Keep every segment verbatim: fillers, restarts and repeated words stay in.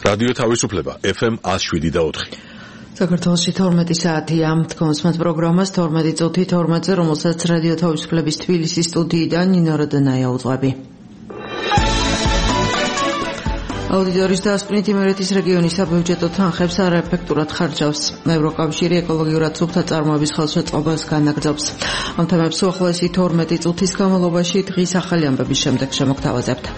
რადიო თავისუფლება ეფ ემ one oh seven და four. საქართველოში თორმეტი საათია თქონსმათ პროგრამას თორმეტი წუთი თორმეტზე, რომელსაც რადიო თავისუფლების თბილისის სტუდიიდან ნინო როდენაია უძღვები. აუდიტორის დასკვნით იმერეთის რეგიონის საბიუჯეტო თანხებს არაეფექტურად ხარჯავს. ევროკავშირი ეკოლოგიურად სუფთა წარმოების ხელშეწყობას განაგრძობს. ამ თემებს უახლოესი თორმეტი წუთის განმავლობაში დღის ახალი ამბების შემდეგ შემოგთავაზებთ.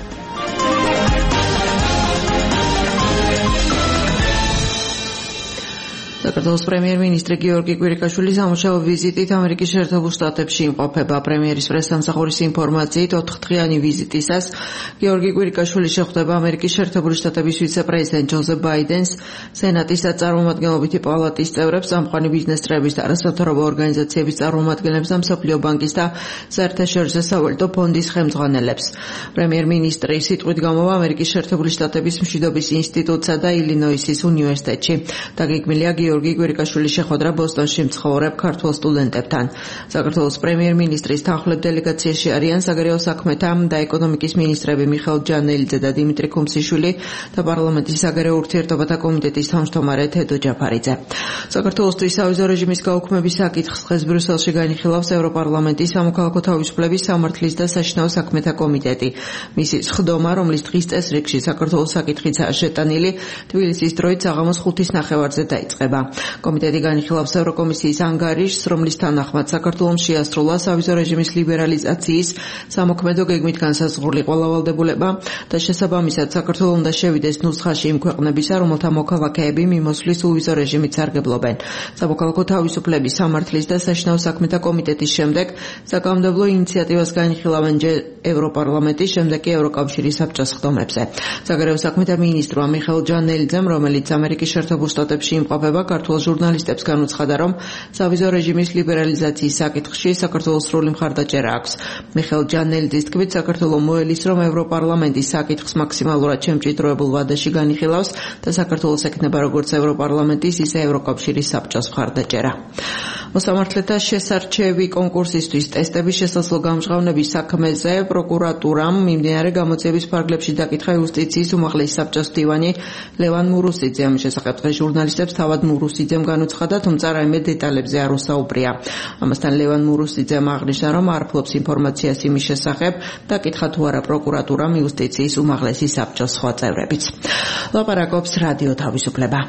საქართველოს პრემიერ-მინისტრი გიორგი კვირიკაშვილი სამუშაო ვიზიტით ამერიკის შეერთებულ შტატებში იმყოფება. პრემიერის პრესსამსახურის ინფორმაციით ოთხდღიანი ვიზიტისას გიორგი კვირიკაშვილი შეხვდება ამერიკის შეერთებული შტატების ვიცე-პრეზიდენტ ჯოზეფ ბაიდენს, სენატის წარმომადგენლობითი პალატის წევრებს, წამყვანი ბიზნესტრების და არასამთავრობო ორგანიზაციების წარმომადგენლებს და მსოფლიო ბანკის და საერთაშორისო სავალუტო ფონდის ხელმძღვანელებს. პრემიერ-მინისტრი სიტყვით გამოვა ამერიკის შეერთებული შტატების მშვიდობის ინსტიტუტსა და ილინოისის უნივერსიტეტში. დაგეგმილია გიორგი კვირიკაშვილის შეხვედრა ბოსტონში მცხოვრებ ქართველ სტუდენტებთან. საქართველოს პრემიერ-მინისტრის თანხლებ დელეგაციაში არიან საგარეო საქმეთა და ეკონომიკის მინისტრები მიხეილ ჯანელიძე და დიმიტრი ქუმსიშვილი და პარლამენტის საგარეო ურთიერთობათა კომიტეტის თავმჯდომარე თედო ჯაფარიძე. საქართველოსთვის სავიზო რეჟიმის გაუქმების საკითხს დღეს ბრიუსელში განიხილავს ევროპარლამენტის სამოქალაქო თავისუფლების, სამართლის და საშინაო საქმეთა კომიტეტი. მისი სხდომა, რომლის დღის წესრიგში საქართველოს საკითხიცაა შეტანილი, თბილისის დროით საღამოს ხუთის ნახევარზე დაიწყება. კომიტეტი განიხილავს ევროკომისიის ანგარიშს, რომლის თანახმად საქართველოს შეასრულა სავიზო რეჟიმის ლიბერალიზაციის სამოქმედო გეგმით განსაზღვრული ყველა ვალდებულება და შესაბამისად საქართველოს უნდა შევიდეს ნუსხაში იმ ქვეყნებისა, რომელთა მოქალაქეები მიმოსვლის უვიზო რეჟიმით სარგებლობენ. სამოქალაქო თავისუფლების, სამართლის და საშინაო საქმეთა კომიტეტის შემდეგ საკანონმდებლო ინიციატივას განიხილავენ ჯერ ევროპარლამენტის, შემდეგ კი ევროკავშირის საბჭოს სხდომებზე. საგარეო საქმეთა მინისტრმა მიხეილ ჯანელიძემ, რომელიც ამერიკის შეერთებულ შტატებში იმყოფება, ქართულ ჟურნალისტებს განუცხადა, რომ სავიზო რეჟიმის ლიბერალიზაციის საკითხში საქართველოს სრული მხარდაჭერა აქვს. მიხეილ ჯანელიძის თქმით, საქართველოს მოელის, რომ ევროპარლამენტის საკითხს მაქსიმალურად შემჭიდროებულ ვადაში განიხილავს და საქართველოს ეკნება როგორც ევროპარლამენტის, ისე ევროკავშირის საბჭოს მხარდაჭერა. მოსამართლეთა შესარჩევი კონკურსისთვის ტესტების შესაძლო გამჟღავნების საქმეზე პროკურატურამ მიმდინარე გამოძიების ფარგლებში დაკითხა იუსტიციის უმაღლესი საბჭოს მდივანი ლევან მურუსიძე. ამ შესახებ დღეს ჟურნალისტებს თავად მურუსიძემ განუცხადა, თუმცა რაიმე დეტალებზე არ უსაუბრია. ამასთან ლევან მურუსიძემ აღნიშნა, რომ არ ფლობს ინფორმაციას იმის შესახებ, დაკითხა თუ არა პროკურატურამ იუსტიციის უმაღლესი საბჭოს სხვა წევრებიც. ლაპარაკობს რადიო თავისუფლება.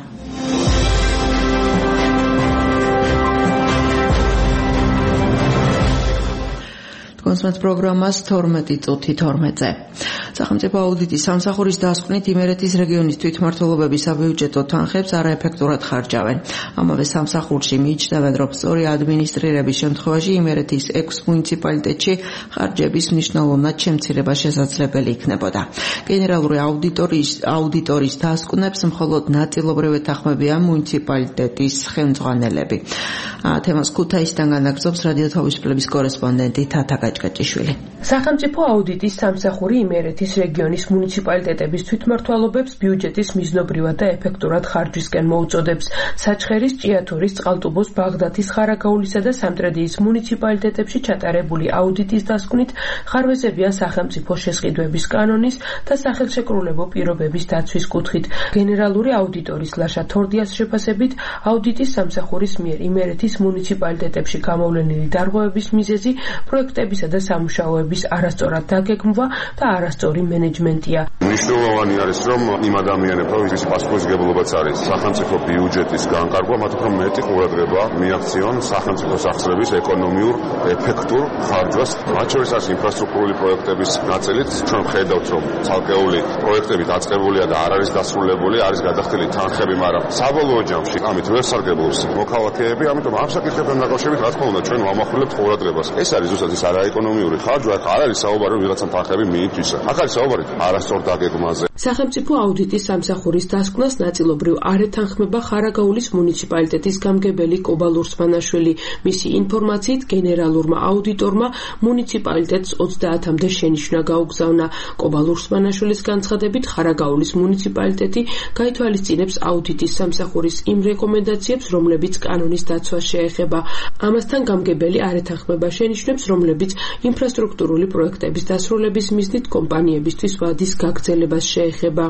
კონსმათ პროგრამას თორმეტი წუთი თორმეტზე. სახელმწიფო აუდიტის სამსახურის დასკვნით იმერეთის რეგიონის თვითმმართველობების საბიუჯეტო თანხებს არაეფექტურად ხარჯავენ. ამავე სამსახურში მიიჩნევენ, რომ სწორი ადმინისტრირების შემთხვევაში იმერეთის ექვს მუნიციპალიტეტში ხარჯების მნიშვნელოვნად შემცირება შესაძლებელი იქნებოდა. გენერალური აუდიტორის აუდიტორის დასკვნებს მხოლოდ ნაწილობრივ ეთანხმებიან მუნიციპალიტეტის ხელმძღვანელები. თემას ქუთაისიდან განაგრძობს რადიო თავისუფლების კორესპონდენტი თათა გაჭკაჭიშვილი. სახელმწიფო აუდიტის სამსახური იმერეთის რეგიონის მუნიციპალიტეტების თვითმმართველობებს ბიუჯეტის მიზნობრივად და ეფექტურად ხარჯვისკენ მოუწოდებს. საჩხერის, ჭიათურის, წყალტუბოს, ბაღდათის, ხარაგაულისა და სამტრედიის მუნიციპალიტეტებში ჩატარებული აუდიტის დასკვნით ხარვეზებია სახელმწიფო შესყიდვების კანონის და სახელშეკრულებო პირობების დაცვის კუთხით. გენერალური აუდიტორის ლაშა თორდიას შეფასებით, აუდიტის სამსახურის მიერ იმერეთის მუნიციპალიტეტებში გამოვლენილი დარღვევების მიზეზი პროექტებისა და სამუშაოების არასწორად დაგეგმვა და არასწორი მენეჯმენტია. მნიშვნელოვანი არის, რომ იმ ადამიანებთან, ვიზის პასუხისმგებლობაც არის სახელმწიფო ბიუჯეტის განკარგვა, მათ უფრო მეტი ყურადღება მიაქციონ სახელმწიფო სახსრების ეკონომიურ ეფექტურ ხარჯვას. მათ შორის არის ინფრასტრუქტურული პროექტების ნაწილიც. ჩვენ ვხედავთ, რომ ცალკეული პროექტები დაწყებულია და არ არის დასრულებული, არის გადახდილი თანხები, მაგრამ საბოლოო ჯამში ამით ვერ სარგებლობს მოქალაქეები, ამიტომ ამ საკითხებთან დაკავშირებით რა თქმა უნდა ჩვენ ვამახვილებთ ყურადღებას. ეს არის ზუსტად ის არაეკონომიური ხარჯვა, აქ არ არის საუბარი რომ ვიღაცამ თანხები მიიწვისა. აქ არის საუბარი არასწორ დაგეგმვაზე. სახელმწიფო აუდიტის სამსახურის დასკვნას ნაწილობრივ არ ეთანხმება ხარაგაულის მუნიციპალიტეტის გამგებელი კობა ლურსმანაშვილი. მისი ინფორმაციით გენერალურმა აუდიტორმა მუნიციპალიტეტს ოცდაათამდე შენიშვნა გაუგზავნა. კობა ლურსმანაშვილის განცხადებით ხარაგაულის მუნიციპალიტეტი გაითვალისწინებს აუდიტის სამსახურის იმ რეკომენდაციებს, რომლებიც კანონის დაცვას შეეხება. ამასთან გამგებელი არ ეთანხმება შენიშვნებს, რომლებიც ინფრასტრუქტურული პროექტების დასრულების მიზნით კომპანიებისთვის ვადის გაგრძელებას შეეხება.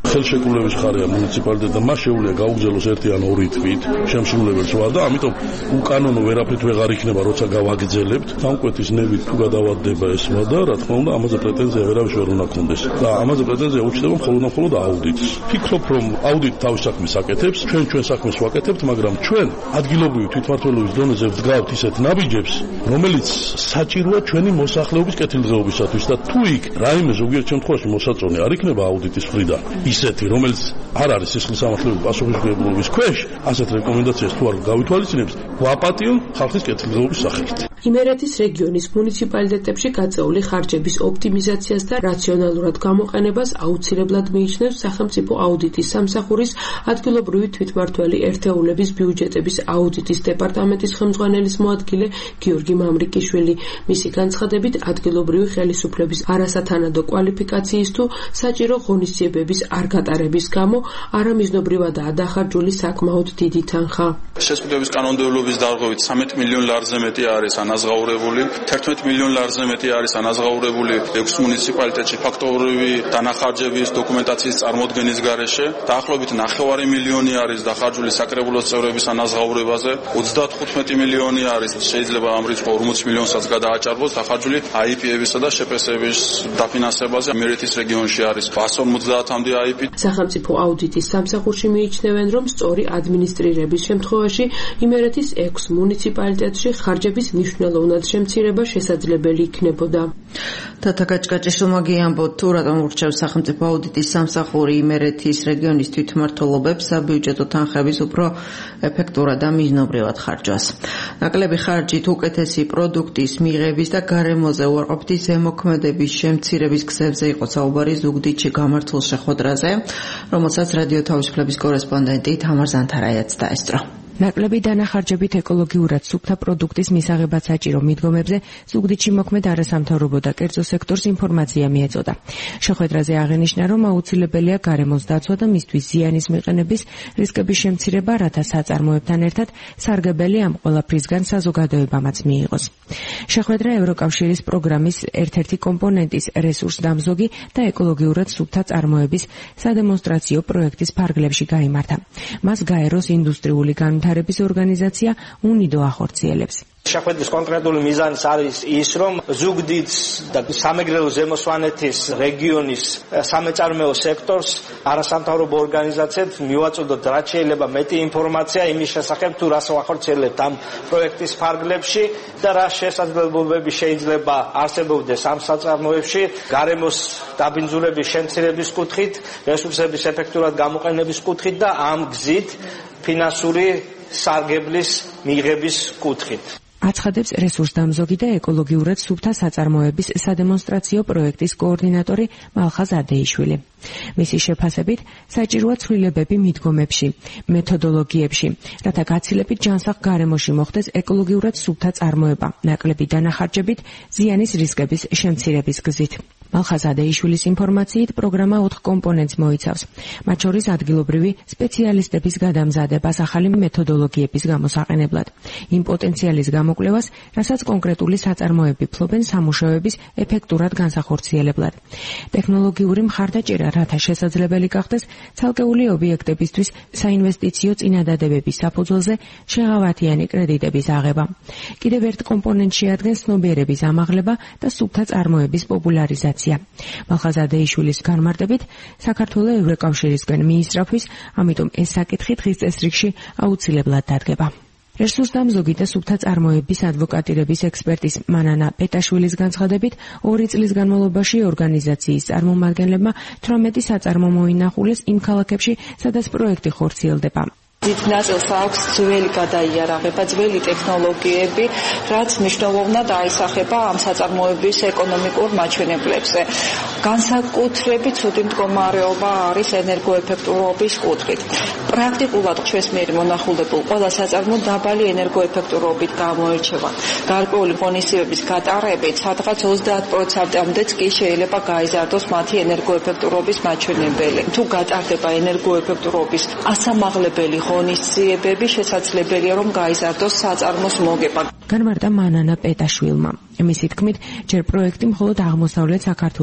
ხელშეკრულების ხარია მუნიციპალიტეტმა, მას შეუძლია გაუგზავნოს ერთი ან ორი თვით, შემსრულებელს ვარ და ამიტომ უკანონო ვერაფრით ვეღარ იქნება, როცა გავაგრძელებთ. თანკვეთის ნებით თუ გადავადდება ესმა და რა თქმა უნდა ამაზე პრეტენზია ვერავის ვერ უნდა ქონდეს. და ამაზე პრეტენზია უჩნდება მხოლოდ და მხოლოდ აუდიტს. ფიქრობ, რომ აუდიტი თავის საქმეს აკეთებს, ჩვენ ჩვენ საქმეს ვაკეთებთ, მაგრამ ჩვენ ადგილობრივი თვითმმართველობის დონეზე ვდგავთ ისეთ ნაბიჯებს, რომელიც საჭიროა ჩვენი მოსახლეობის კეთილდღეობისათვის და თუ იქ რაიმე ზოგიერთ შემთხვევაში მოსაწონი არ იქნება აუდიტის მხრიდან ისეთი, რომელიც არ არის სისხლის სამართლებრივი პასუხისმგებლობის ქვეშ, ასეთ რეკომენდაციას თუ არ გავითვალისწინებს, ვაპატიონ ხალხის კეთილდღეობის სახელით. იმერეთის რეგიონის მუნიციპალიტეტებში გაწეული ხარჯების ოპტიმიზაციას და რაციონალურად გამოყენებას აუცილებლად მიიჩნევს სახელმწიფო აუდიტის სამსახურის ადგილობრივი თვითმმართველი ერთეულების ბიუჯეტების აუდიტის დეპარტამენტის ხელმძღვანელის მოადგილე გიორგი მამრიკიშვილი. მისი განცხადებით, ადგილობრივი ხელისუფლების არასათანადო კვალიფიკაციის თუ საჭირო ღონისძიებების არ გატარების გამო არამიზნობრივადაა დახარჯული საკმაოდ დიდი თანხა. შესყიდვების კანონმდებლობის დარღვევით სამეტ მილიონ ლარზე მეტი არის ანაზღაურებული, თერთმეტ მილიონ ლარზე მეტი არის ანაზღაურებული ექვს მუნიციპალიტეტში ფაქტობრივი დანახარჯების დოკუმენტაციის წარმოდგენის გარეშე. დაახლოებით ნახევარი მილიონი არის დახარჯული საკრებულოს წევრების ანაზღაურებაზე, ოცდათხუთმეტი მილიონი არის შეიძლება ამ რიცხვს ორმოც მილიონსაც გადააჭარბოს დახარჯული აი პი-ებისა და შეპესების დაფინანსებაზე. იმერეთის რეგიონში არის 백 ორმოცდაათამდე აი პი. სახელმწიფო აუდიტის სამსახურში მიიჩნევენ, რომ სწორი ადმინისტრირების შემთხვევაში იმერეთის ექვს მუნიციპალიტეტში ხარჯების მნიშვნელოვნად შემცირება შესაძლებელი იქნებოდა. თათა გაჭკაჭიშვილმა გიამბოთ, თუ რატომ ურჩევს სახელმწიფო აუდიტის სამსახური იმერეთის რეგიონის თვითმმართველობებს საბიუჯეტო თანხების უფრო ეფექტურად და მიზნობრივად ხარჯვას. ნაკლები ხარჯით უკეთესი პროდუქტის მიღების და გარემოზე უარყოფითი ზემოქმედების შემცირების გზებზე იყო საუბარი ზუგდიდში გამართულ შეხვედრაზე, რომელსაც რადიო თავისუფლების კორესპონდენტი თამარ ზანთარაიაც დაესწრო. ნაკლები დანახარჯებით ეკოლოგიურად სუფთა პროდუქტის მისაღებად საჭირო მიდგომებზე ზუგდიდში მოქმედ არასამთავრობო და კერძო სექტორს ინფორმაცია მიეწოდა. შეხვედრაზე აღენიშნა, რომ აუცილებელია გარემოს დაცვა და მისთვის ზიანის მიყენების რისკების შემცირება, რათა საწარმოებთან ერთად სარგებელი ამ ყველაფრისგან საზოგადოებამაც მიიღოს. შეხვედრა ევროკავშირის პროგრამის ერთ-ერთი კომპონენტის რესურსდამზოგი და ეკოლოგიურად სუფთა წარმოების სადემონსტრაციო პროექტის ფარგლებში გაიმართა. მას გაეროს ინდუსტრიული განვითარების ორგანიზაცია უნიდო ახორციელებს. შეხვედრის კონკრეტული მიზანი არის ის, რომ ზუგდიდს და სამეგრელო ზემო სვანეთის რეგიონის სამეწარმეო სექტორს არასამთავრობო ორგანიზაციებს მივაწოდოთ რაც შეიძლება მეტი ინფორმაცია იმის შესახებ, თუ რას ვახორციელებთ ამ პროექტის ფარგლებში და რა შესაძლებლობები შეიძლება არსებობდეს ამ საწარმოებში გარემოს დაბინძურების შემცირების კუთხით, რესურსების ეფექტურად გამოყენების კუთხით და ამ გზით ფინანსური სარგებლის მიღების კუთხით. აცხადებს რესურსდამზოგი და ეკოლოგიურად სუფთა საწარმოების სადემონსტრაციო პროექტის კოორდინატორი მალხაზ ადეიშვილი. მისი შეფასებით, საჭიროა ცვლილებები მიდგომებში, მეთოდოლოგიებში, რათა გაცილებით ჯანსაღ გარემოში მოხდეს ეკოლოგიურად სუფთა წარმოება, ნაკლები დანახარჯებით, ზიანის რისკების შემცირების გზით. მალხაზ ადეიშვილის ინფორმაციით, პროგრამა ოთხ კომპონენტს მოიცავს. მათ შორის ადგილობრივი სპეციალისტების გადამზადებას ახალი მეთოდოლოგიების გამოსაყენებლად, იმ პოტენციალის გამოკვლევას, რასაც კონკრეტული საწარმოები ფლობენ სამუშაოების ეფექტურად განსახორციელებლად. ტექნოლოგიური მხარდაჭერა, რათა შესაძლებელი გახდეს ცალკეული ობიექტებისთვის საინვესტიციო წინადადებების საფუძველზე შეღავათიანი კრედიტების აღება. კიდევ ერთ კომპონენტს შეადგენს ცნობიერების ამაღლება და სუფთა წარმოების პოპულარიზაცია. მალხაზ ადეიშვილის განმარტებით, საქართველოს ევროკავშირისგან მიისწრაფვის, ამიტომ ეს საკითხი დღის წესრიგში აუცილებლად დადგება. რესურსდამზოგი და სუფთა წარმოების ადვოკატირების ექსპერტის მანანა პეტაშვილის განცხადებით, ორი წლის განმავლობაში ორგანიზაციის წარმომადგენლებმა თვრამეტი საწარმო მოინახულეს იმ ქალაქებში, სადაც პროექტი ხორციელდება. დიდ ნაწილს აქვს ძველი გადაიარაღება, ძველი ტექნოლოგიები, რაც მნიშვნელოვნად აისახება ამ საწარმოების ეკონომიკურ მაჩვენებლებზე. განსაკუთრებით ცუდი მდგომარეობა არის ენერგოეფექტურობის კუთხით. პრაქტიკულად ჩვენს მიერ მონახულებულ ყველა საწარმო დაბალი ენერგოეფექტურობით გამოირჩევა. გარკვეული ღონისძიებების გატარებით სადღაც ოცდაათ პროცენტამდეც კი შეიძლება გაიზარდოს მათი ენერგოეფექტურობის მაჩვენებელი. თუ გატარდება ენერგოეფექტურობის ასამაღლებელი ღონისძიებები, შესაძლებელია რომ გაიზარდოს საწარმოს მოგება. განმარტა მანანა პეტაშვილმა. მისი თქმით, ჯერ პროექტი მხოლოდ აღმოსავლეთ საქართველოს რამდენიმე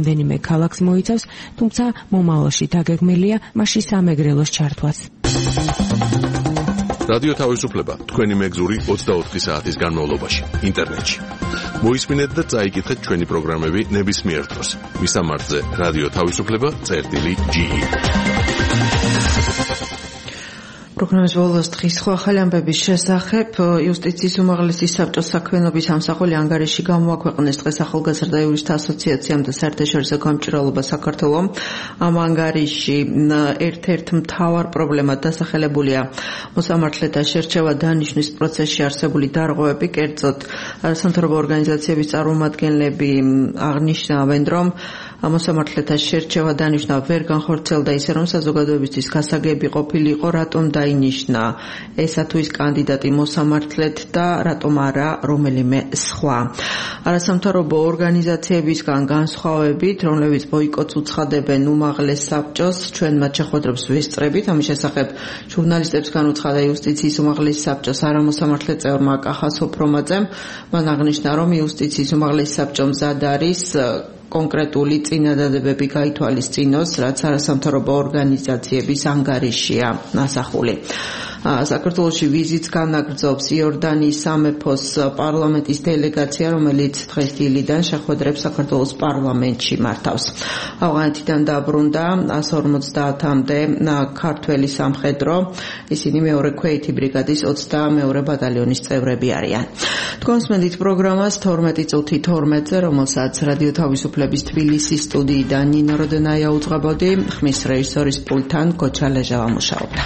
რამდენიმე ქალაქს მოიცავს, თუმცა მომავალში დაგეგმილია მასში სამეგრელოს ჩართვაც. რადიო თავისუფლება თქვენი მეგზური ოცდაოთხი საათის განმავლობაში ინტერნეტში. მოისმინეთ და წაიკითხეთ ჩვენი პროგრამები ნებისმიერ დროს. მისამართზე რადიო თავისუფლება წერტილი ჯი ი. პროგრამის ბოლოს დღის სხვა ახალი ამბების შესახებ იუსტიციის უმაღლესი საბჭოს საქმიანობის ამსახველი ანგარიში გამოაქვეყნეს დღეს ახალგაზრდა იურისტთა ასოციაციამ და საერთაშორისო გამჭირვალობა საქართველომ. ამ ანგარიში ერთ-ერთ მთავარ პრობლემად დასახელებულია მოსამართლეთა შერჩევა დანიშვნის პროცესში არსებული დარღვევები, კერძოდ არასამთავრობო ორგანიზაციების წარმომადგენლები აღნიშნავენ, რომ მოსამართლეთა შერჩევა დანიშვნა ვერ განხორციელდა ისე, რომ საზოგადოებისთვის გასაგები ყოფილიყო, რატომ დაინიშნა ესა თუ ის კანდიდატი მოსამართლედ და რატომ არა რომელიმე სხვა. არასამთავრობო ორგანიზაციებისგან განსხვავებით, რომლებიც ბოიკოტს უცხადებენ უმაღლეს საბჭოს, ჩვენ მათ შეხვედრებს ვესწრებით. ამის შესახებ ჟურნალისტებს განუცხადა იუსტიციის უმაღლესი საბჭოს არამოსამართლე წევრმა კახა სოფრომაძემ. მან აღნიშნა, რომ იუსტიციის უმაღლესი საბჭო მზად არის კონკრეტული წინადადებები გაითვალისწინოს, რაც არასამთავრობო ორგანიზაციების ანგარიშია ასახული. საქართველოში ვიზიტს განაგრძობს იორდანიის სამეფოს პარლამენტის დელეგაცია, რომელიც დღეს დილიდან შეხვედრებს საქართველოს პარლამენტში მართავს. ავღანეთიდან დაბრუნდა εκατს ორმოცდაათამდე ქართველი სამხედრო, ისინი მეორე ქვეითი ბრიგადის ოცდამეორე ბატალიონის წევრები არიან. თქვენს მედით პროგრამას თორმეტი წუთი თორმეტზე, რომელსაც რადიო თავისუფლების თბილისის სტუდიიდან ნინო როდენაია უძღვებოდი, ხმის რეჟისორის პულტთან გოჩა ლეჟავა მუშაობდა.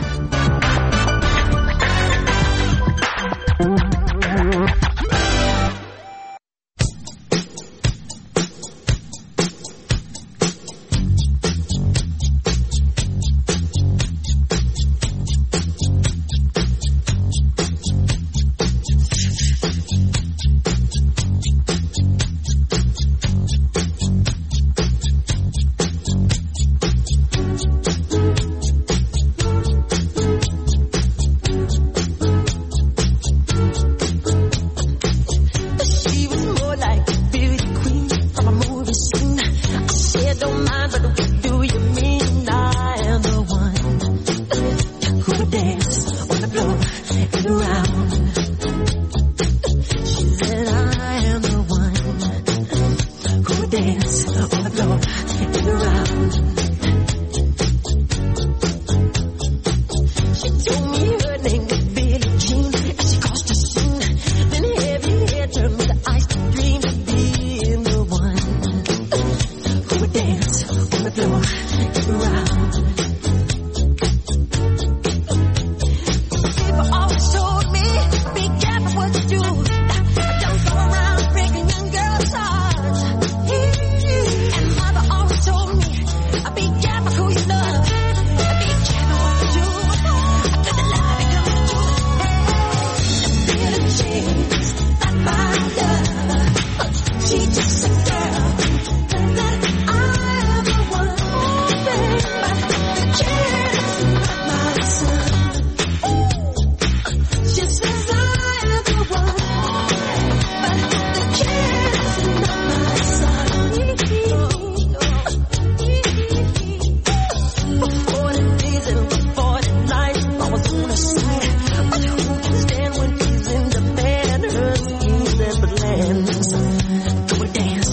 Dance.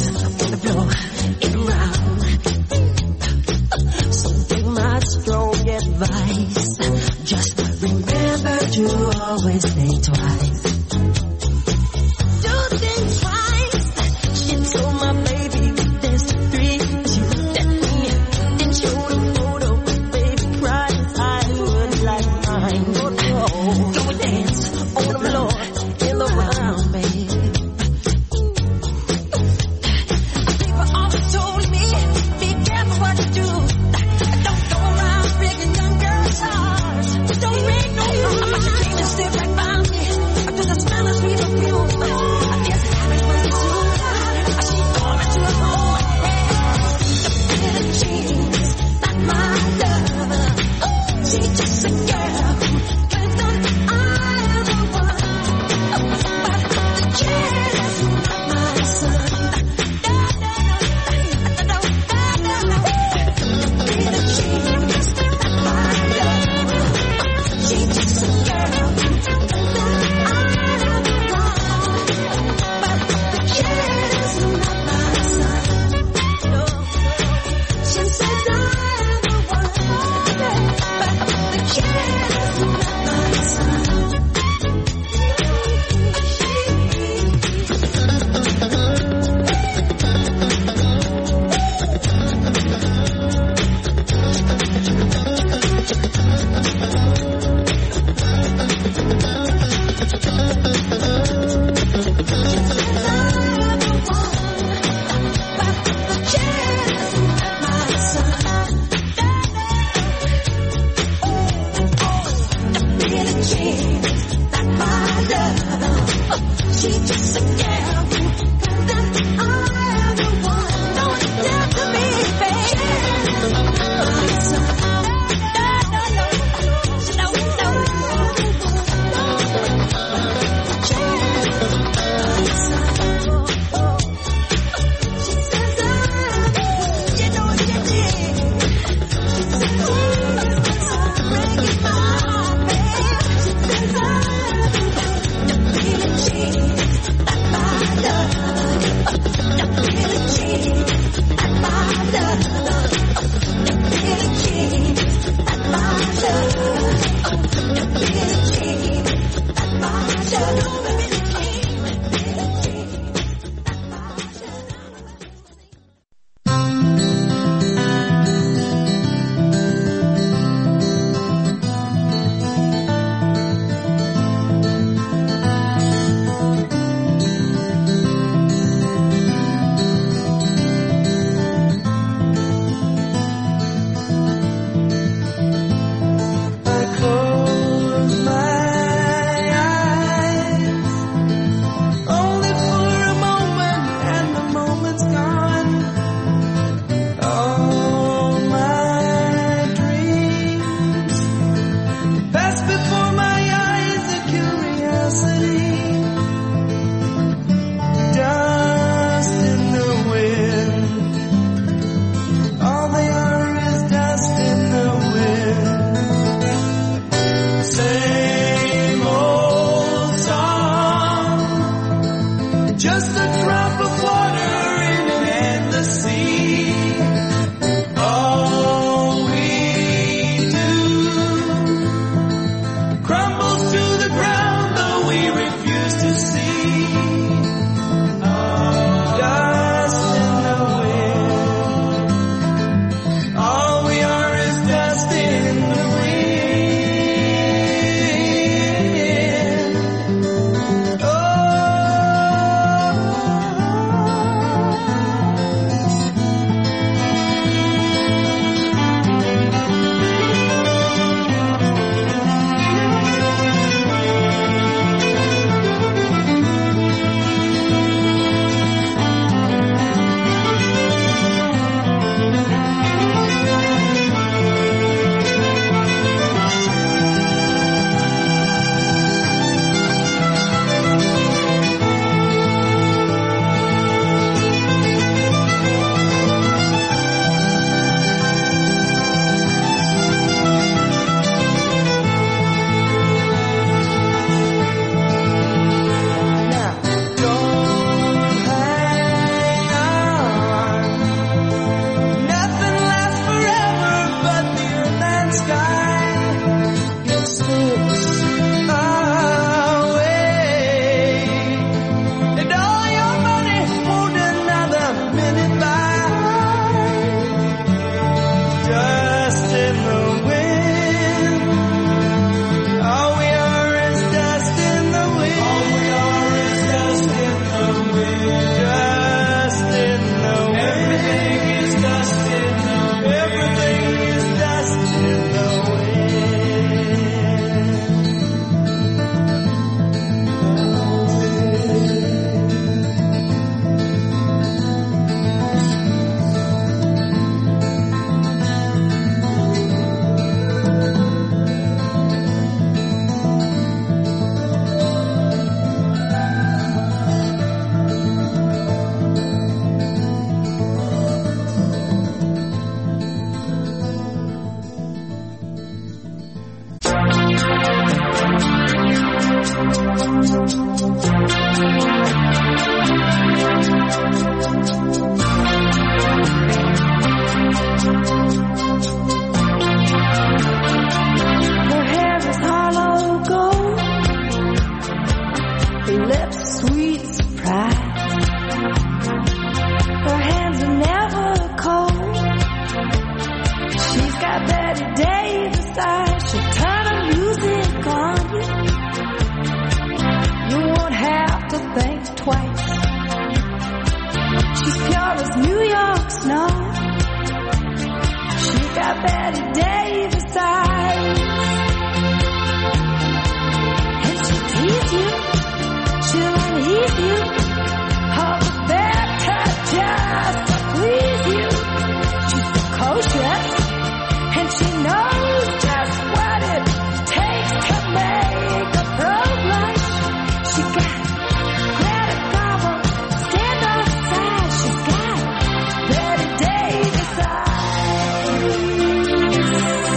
Betty Davis eyes.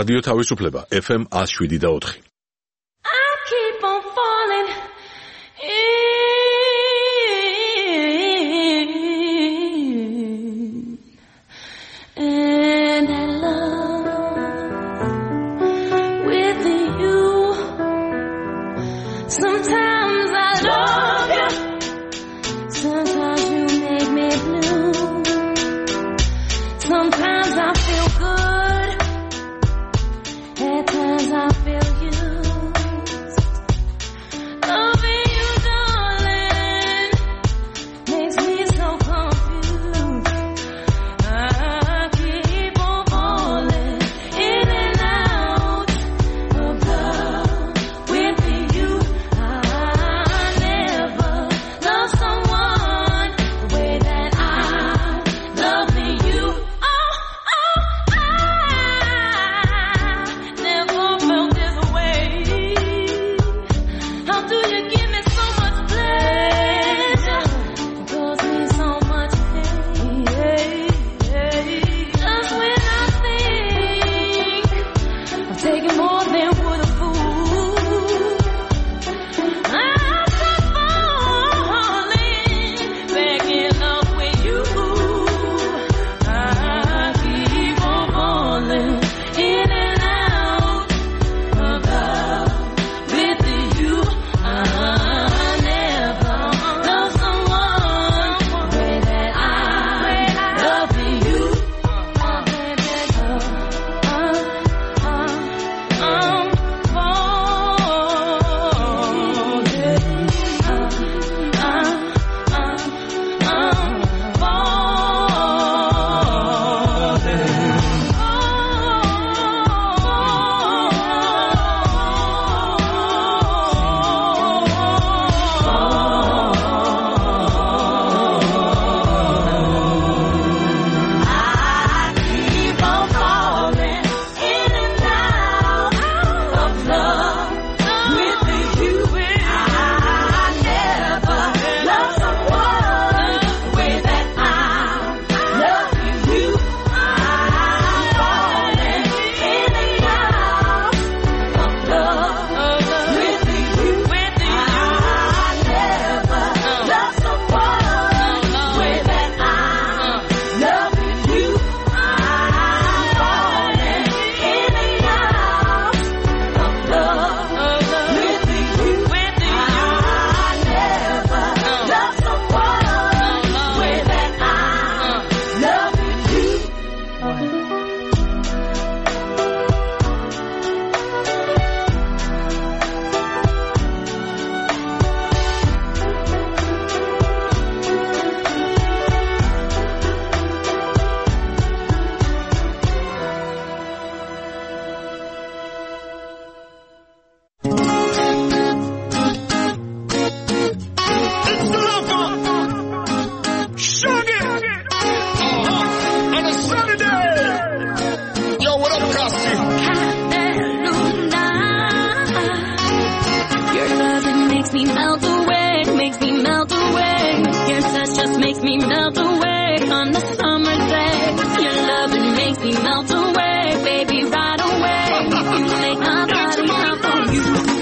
რადიო თავისუფლება F M one oh seven და four. I keep on falling in and in love with you. Sometimes I love you, sometimes you make me blue. Sometimes I feel good, at times I feel used. Loving you, darling, makes me so confused. I keep on falling in and out of love with you. I never loved someone the way that I'm loving you. Oh, oh, I never felt this way. How do you give me so much pleasure, cause me so much pain? Just when I think I'm taking more than would a fool, I start falling back in love with you. I keep on falling in and out of love with you. I never loved someone the way that I love you. I'm keep on falling in and out of love with you. I never loved someone the way that I love you. I'm falling in and out of love with you. I never loved someone the way that I love you. I'm falling in and out of love with you. I never loved someone the way that I love you. It's the lover. Shaggy. On a Saturday. Yo, what up, Cassie? Your loving makes me melt away, makes me melt away. Your touch just makes me melt away on the summer day. Your loving makes me melt away, baby, right away. You make my body hop for you.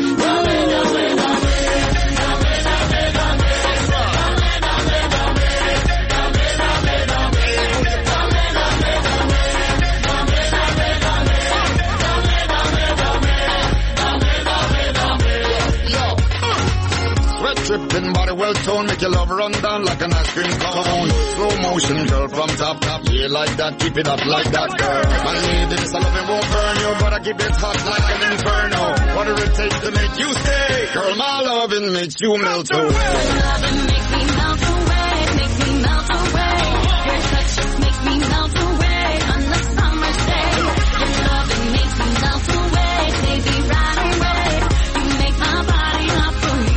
Sweat dripping, body well toned, make your love run down like an ice cream cone. Slow motion, girl, from top, top, yeah, like that, keep it up like that, girl. My lady, this love it won't burn you, but I keep it hot like an inferno. What do it take to make you stay? Girl, my loving makes you melt away. Your loving makes me melt away, makes me melt away. Your touch just makes me melt away on the summer day. Your loving makes me melt away, baby, right away. You make my body hop for you.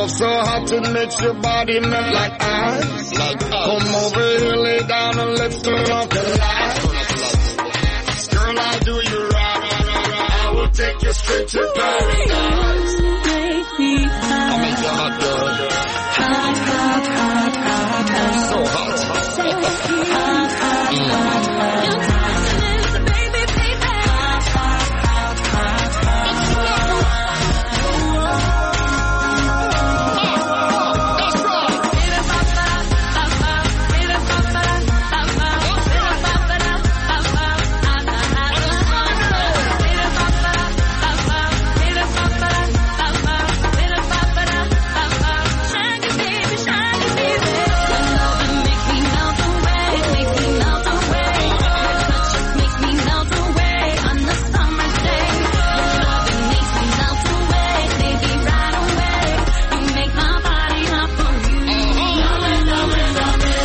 love so hot it makes your body melt like ice. Like ice. Come over here, lay down and let's talk a lie. Girl, I'll do you right. I will take you straight to paradise. Make me hot. I'll make you hot, girl. Hot, hot, hot, hot, hot. So hot. Hot, hot, hot, hot. Your time is a baby, baby. Hot, hot, hot, hot, hot. That's right. Shaggy baby, shaggy baby. Your loving make me melt away, make me melt away. Your touch makes me melt away on the summer day. Your loving makes me melt away, baby, right away. You make my body hot for you. Love it, love it, love it.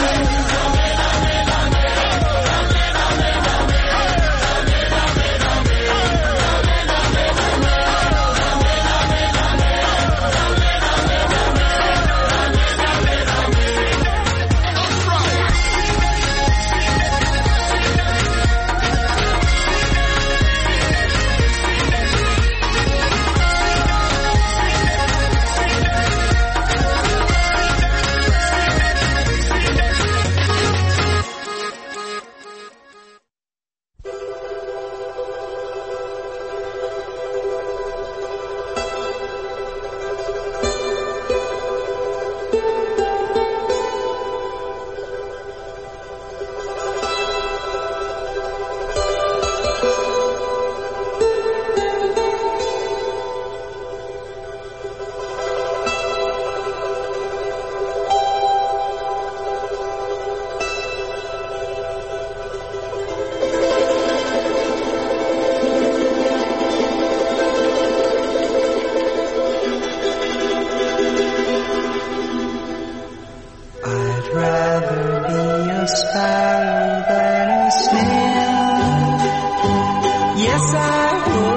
I'd rather be a sparrow than a snail. Yes, I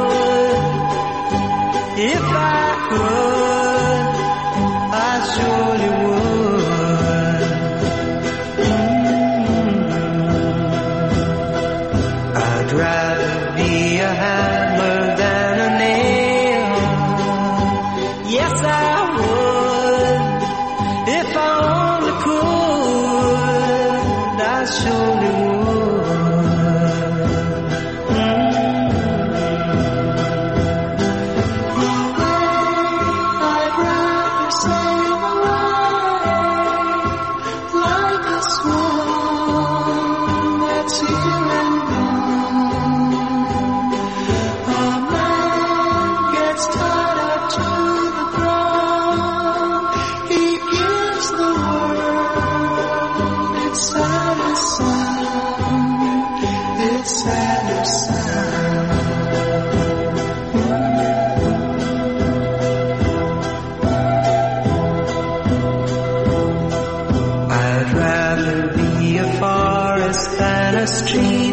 would. If I could, I surely would. Mm. I'd rather be a hammer than a nail. Yes, I would. If I only could, I surely would. I'd rather sail away like a swan that's here and gone. A man gets tied up to the ground. He gives the world its saddest sound, its saddest sound. I'd rather be a forest than a street.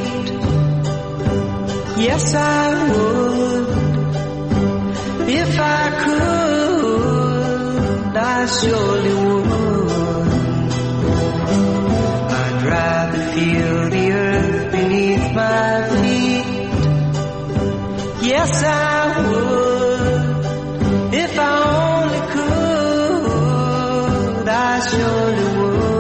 Yes, I would. If I could, I surely would. I'd rather feel the earth beneath my feet. Yes, I would. If I only could, I surely would.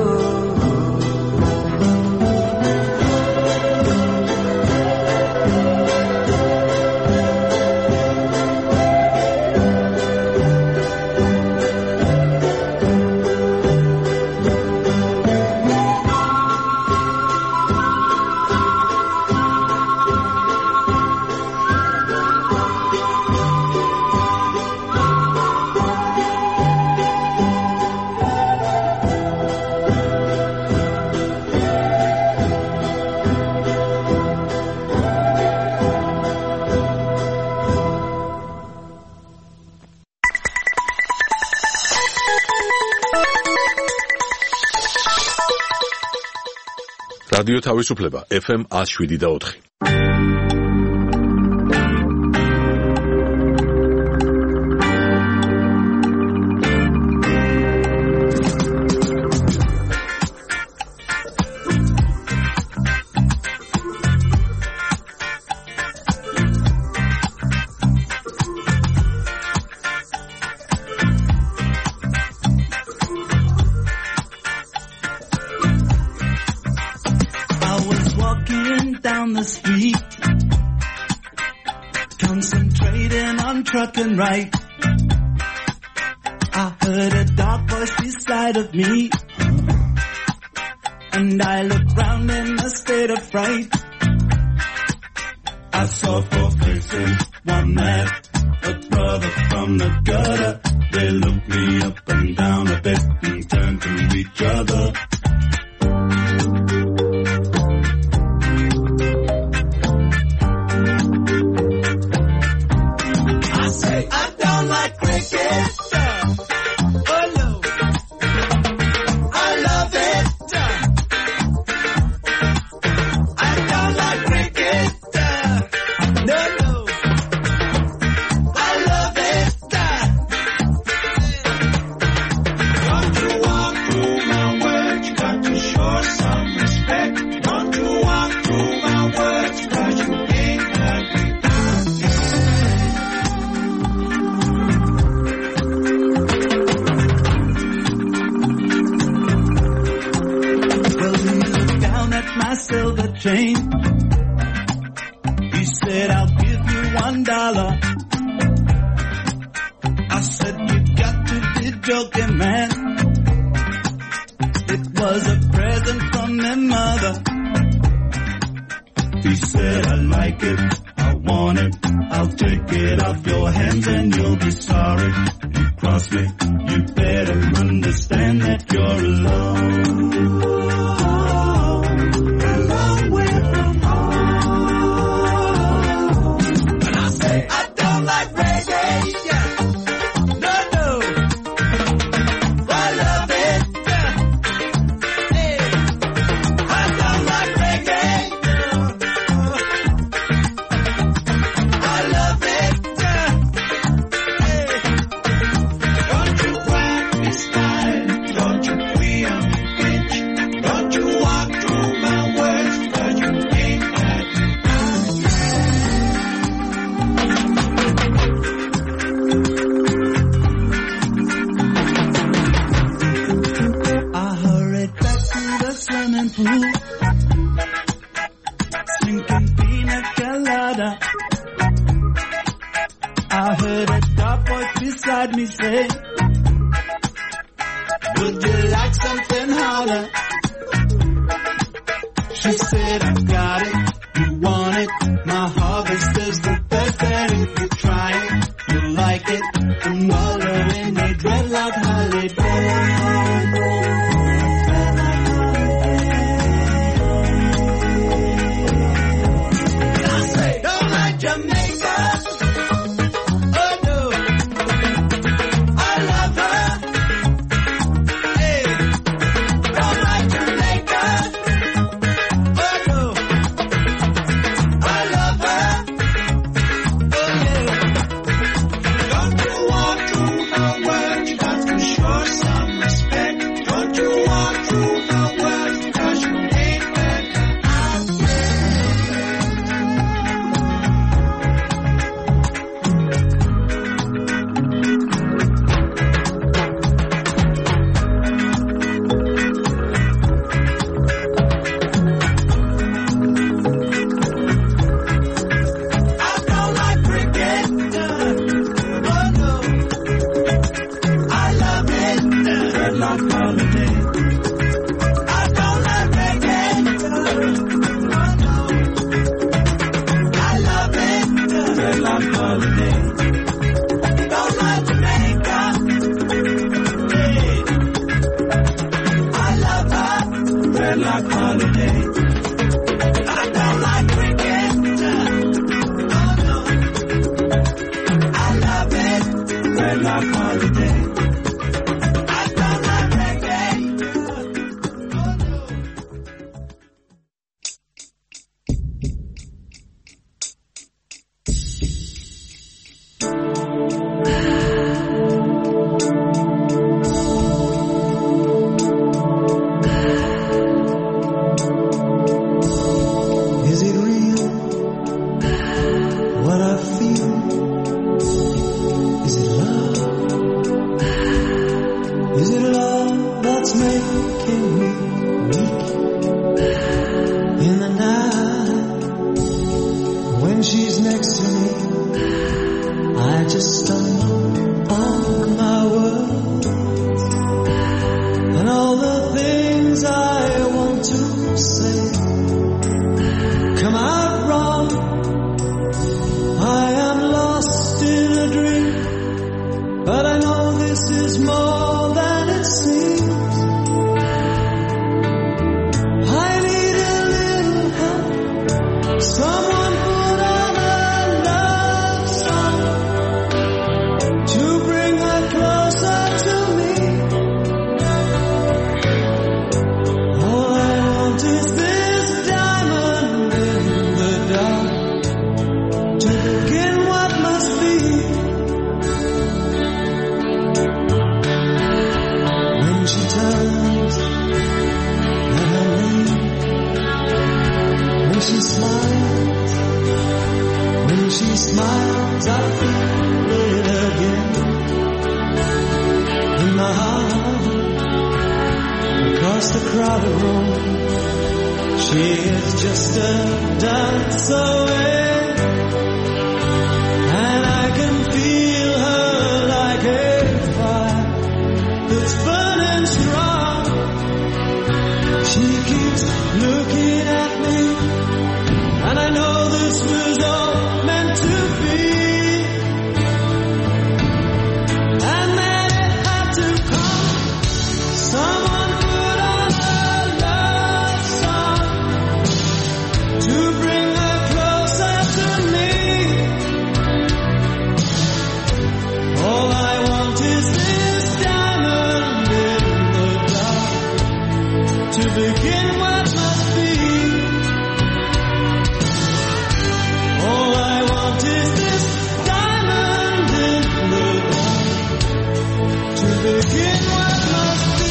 რადიო თავისუფლება ეფ ემ one oh seven და four. concentrating on trucking right. I heard a dark voice beside of me, and I looked round in a state of fright. I saw four faces, one man, a brother from the gutter. They looked me up and down a bit and turned to each other. I say, I don't like cricket. Oh no, I love it. I don't like cricket. No, no, I love it. Don't you walk through my words, got to show some respect. Don't you walk through my words, cause you ain't heard me. Well, he looked down at my silver chain. He said, I'll give you one dollar. I said, you got to be joking, man. It was a present from my mother. He said, I like it, I want it, I'll take it off your hands and you'll be sorry. You cross me, you better understand that you're alone. A long way from home. And I say, I don't like reggae. No, no, I love it. Hey, I don't like reggae. I love it. Hey, don't you whack me style, don't you queer me bitch, don't you walk through my words, cause you ain't had me. I hurried back to the swimming pool, drinking pina colada. I heard a dark voice beside me say, would you like something harder? She said, I got it, you want it, my harvest is the best, and if you try it, you'll like it, and while you're in a dreadlock holiday. I say, don't like Jamaica. Oh no, I love her. Hey, don't like Jamaica. Oh no, I love her. Oh yeah, don't you walk through my words, you got to show some respect. Don't you walk through my words, cause you ain't heard me. I don't like cricket. Oh no, I love it. Dreadlock holiday. I don't like reggae. Oh no, I love it. Dreadlock holiday. Don't like Jamaica. Hey, I love her. Dreadlock holiday. I don't like cricket. Oh no, I love it. Dreadlock holiday. I don't like reggae. Oh no. next to me, I just stumble on my words and all the things I want to say come out wrong. I am lost in a dream, but I know this is more than it seems. I need a little help, someone put on a love song to bring her closer to me. All I want is this diamond in the dark to begin what must be. When she turns and I leave, when she smiles, when she smiles, I feel it again in my heart. Across the crowded room, she is just a dance away, and I can feel her like a fire that's burning strong. She keeps looking at me, and I know this was all meant to be. And then it had to come. Someone put on a love song to bring her closer to me. All I want is this diamond in the dark to begin what must be. All I want is this diamond in the dark to begin what must be.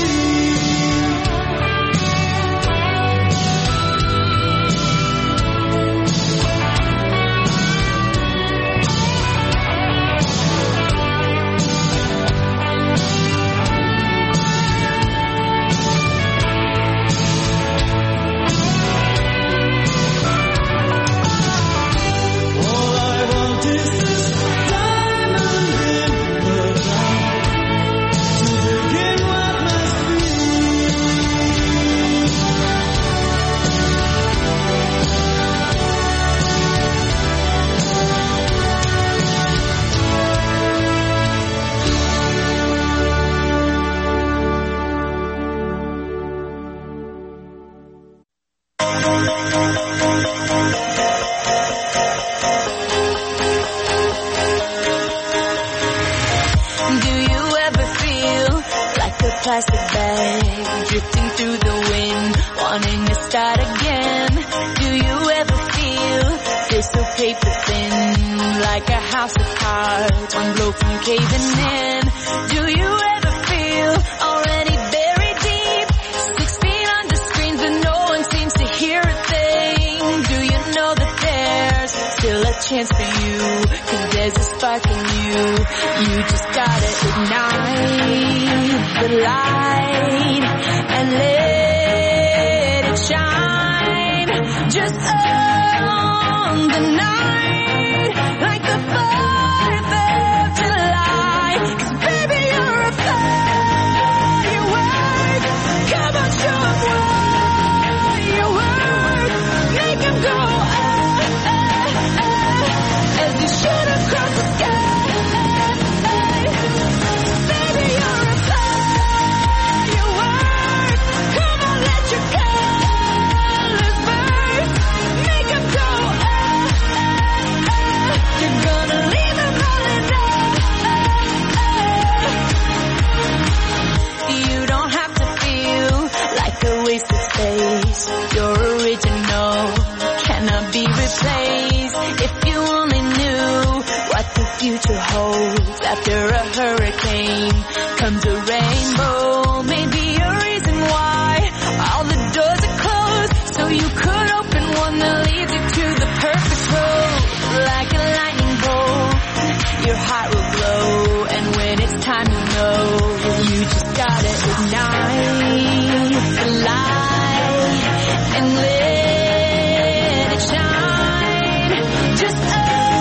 All I want is this diamond in the dark to begin what must be. Do you ever feel like a plastic bag drifting through the wind, wanting to start again? Do you ever feel this so paper thin, like a house of cards, one blow from caving in? Do you ever feel already buried deep, six feet under screens but no one seems to hear a thing? Do you know that there's still a chance for you, 'cause there's a spark in you. You just gotta ignite the light and let it shine just on the night, like the fourth of July. 'Cause baby, you're a firework. Come on, show 'em what you work. Make 'em go ah, ah, ah, as you shoot across the sky. Baby, you're a firework. Come on, let your colors burn. Make 'em go ah, ah, ah. You're gonna leave 'em all in love. You don't have to feel like a wasted space. You're original, cannot be replaced. If you only knew what the future holds, after a hurricane comes a rainbow. Maybe a reason why all the doors are closed, so you could open one that leads you to the perfect road. Like a lightning bolt, your heart will glow, and when it's time to know, you just gotta ignite the light and let it shine just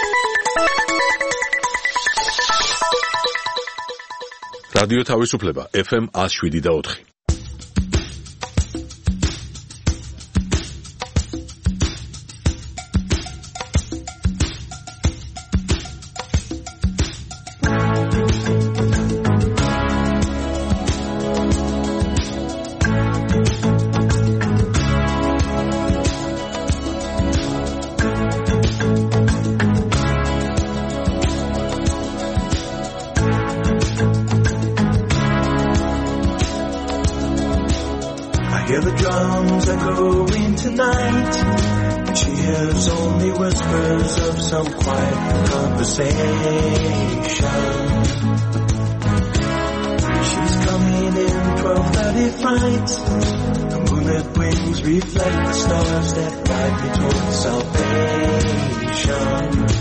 რადიო თავისუფლება ეფ ემ one oh seven და four. Hear the drums echoing tonight. She hears only whispers of some quiet conversation. She's coming in twelve thirty flight. The moonlit wings reflect the stars that guide me towards salvation.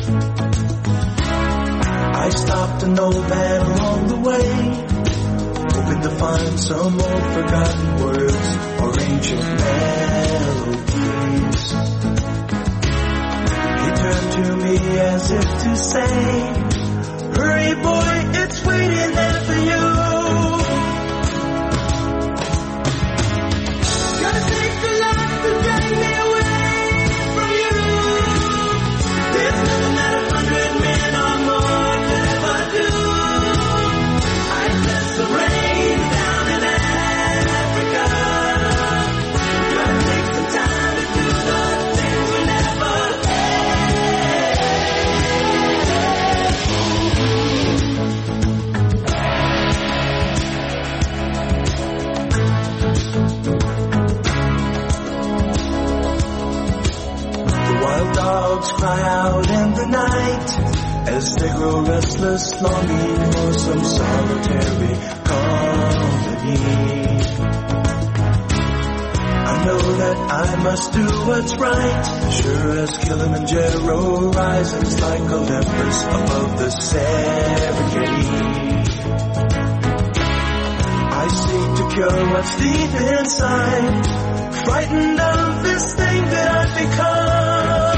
I stopped an old man along the way, hoping to find some old forgotten words or ancient melodies. He turned to me as if to say, hurry boy, it's waiting there for you. Gotta take the light to drag me away from you. There's nothing that a hundred men or more could ever do. I bless the rain down in Africa. Gotta take some time to do the things we never The wild dogs cry out in the night as they grow restless, longing for some solitary company. I know that I must do what's right, sure as Kilimanjaro rises like Olympus above the Serengeti. I seek to cure what's deep inside, frightened of this thing that I've become.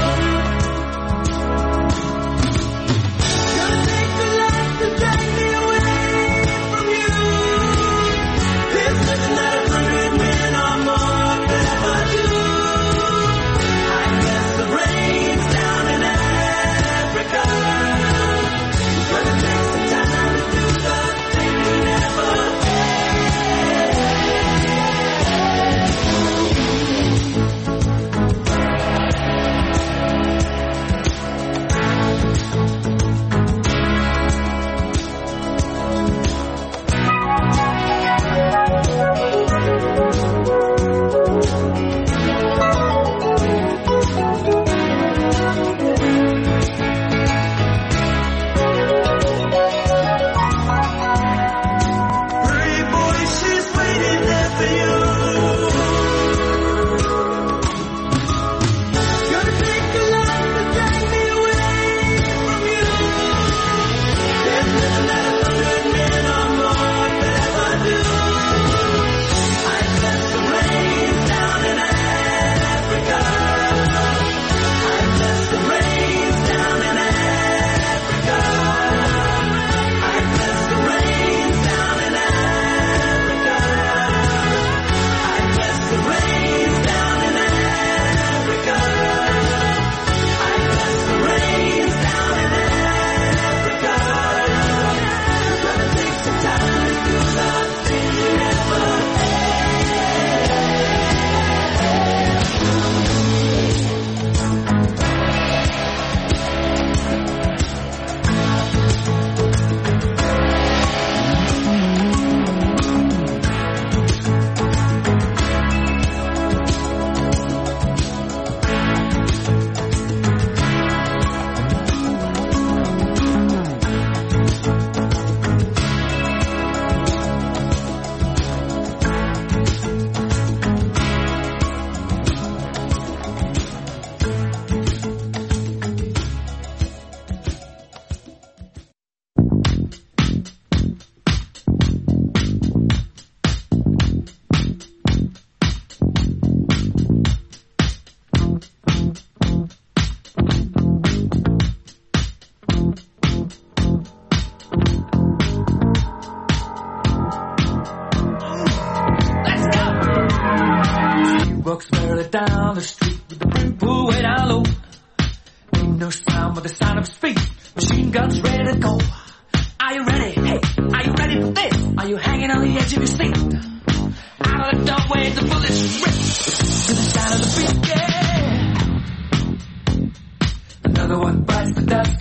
Gonna take the light to drag me away from you. There's nothing that a hundred men or more could ever do. I guess the rain's down in Africa. Gonna take some time to do the thing we never had. speed. Machine guns ready to go. Are you ready? Hey, are you ready for this? Are you hanging on the edge of your seat? Out of the doorway, the bullets rip to the sound of the beat. Yeah. Another one bites the dust.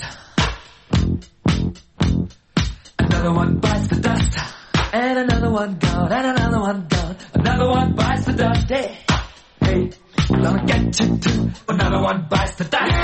Another one bites the dust. And another one gone. And another one gone. Another one bites the dust. Hey, hey, I'm gonna get you too. Another one bites the dust.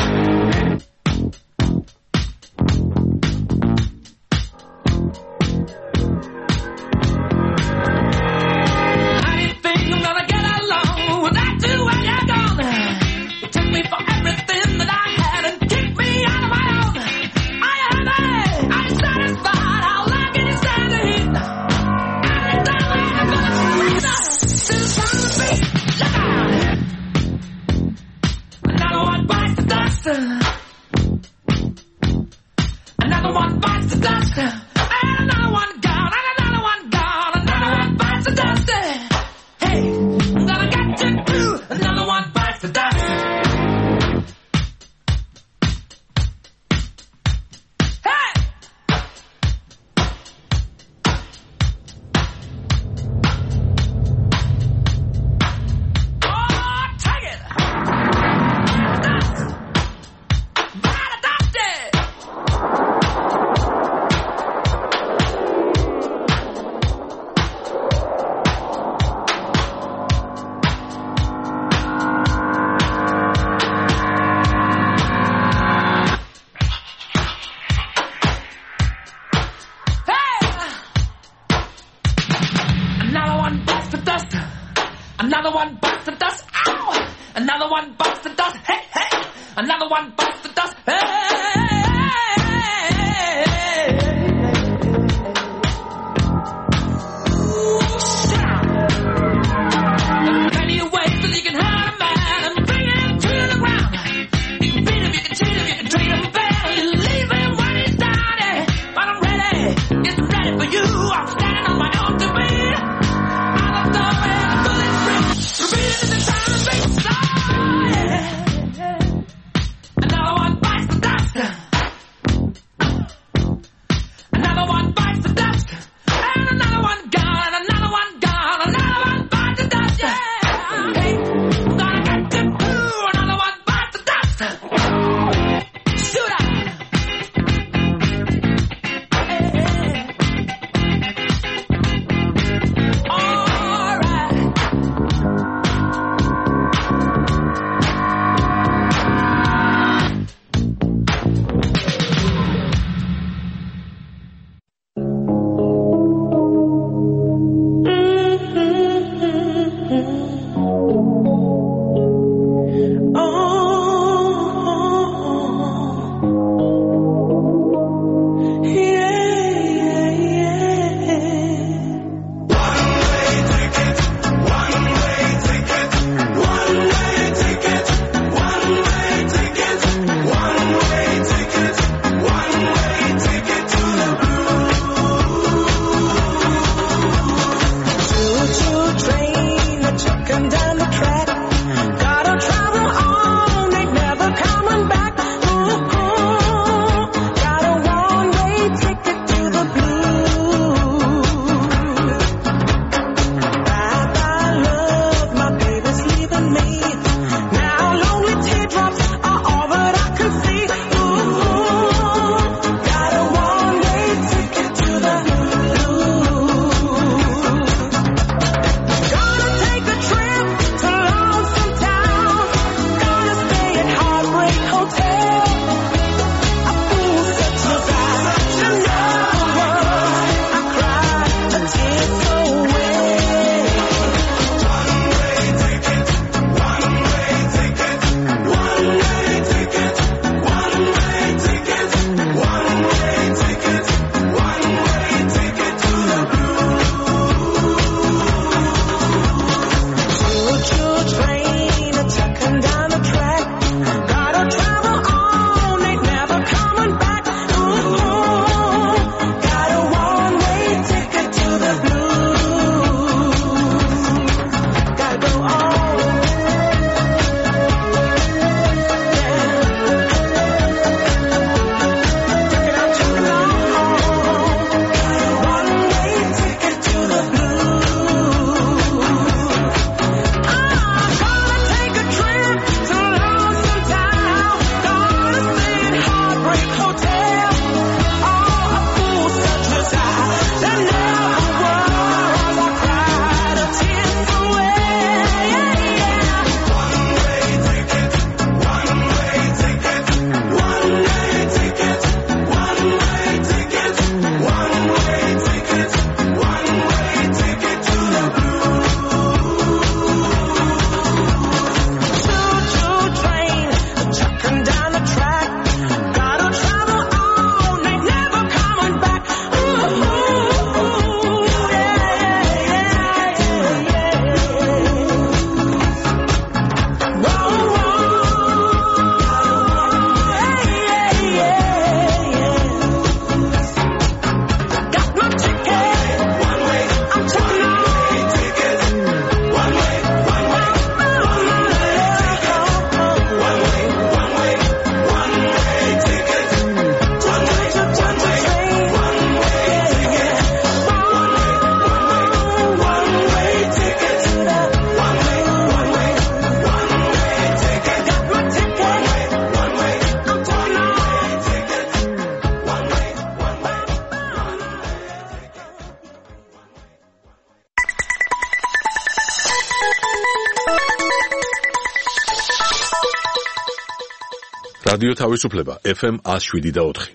Another one bites the dust. And another one gone. And another one gone. Another one bites the dust. Hey, I'm gonna get you too. Another one bites the dust. Hey! Oh, take it! Another one bites the dust. Ow! Another one bites the dust. Hey, hey! Another one bites the dust. Hey! There's plenty of ways that you can hurt a man and bring him to the ground. You can beat him, you can cheat him, you can treat him bad. You leave him when he's down. But I'm ready, yes, I'm ready for you. I'm standing on my own to be. Another one bites the dust. რადიო თავისუფლება ეფ ემ one oh seven და four.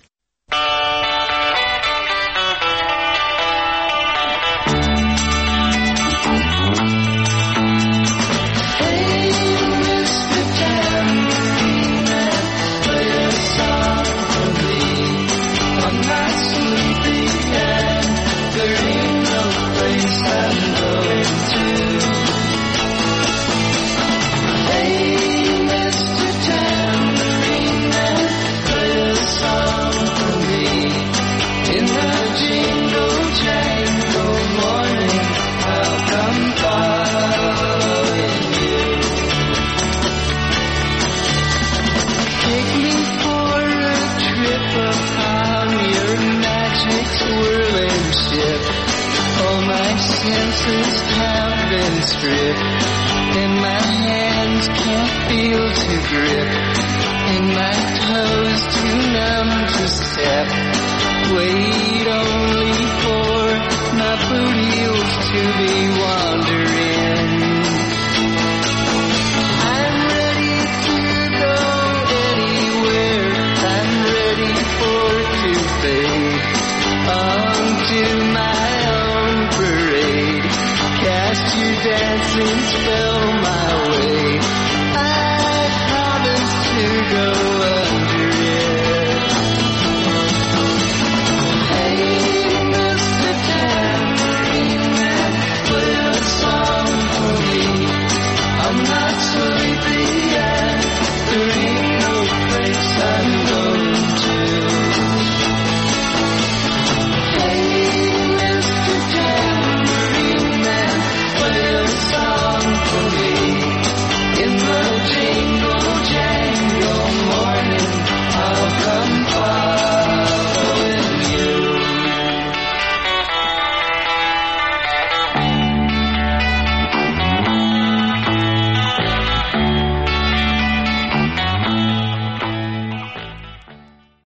Senses have been stripped, and my hands can't feel to grip, and my toes too numb to step. Wait only for my boot heels to be wandering. I'm ready to go anywhere. I'm ready for to fade onto my own parade. Cast your dancing spell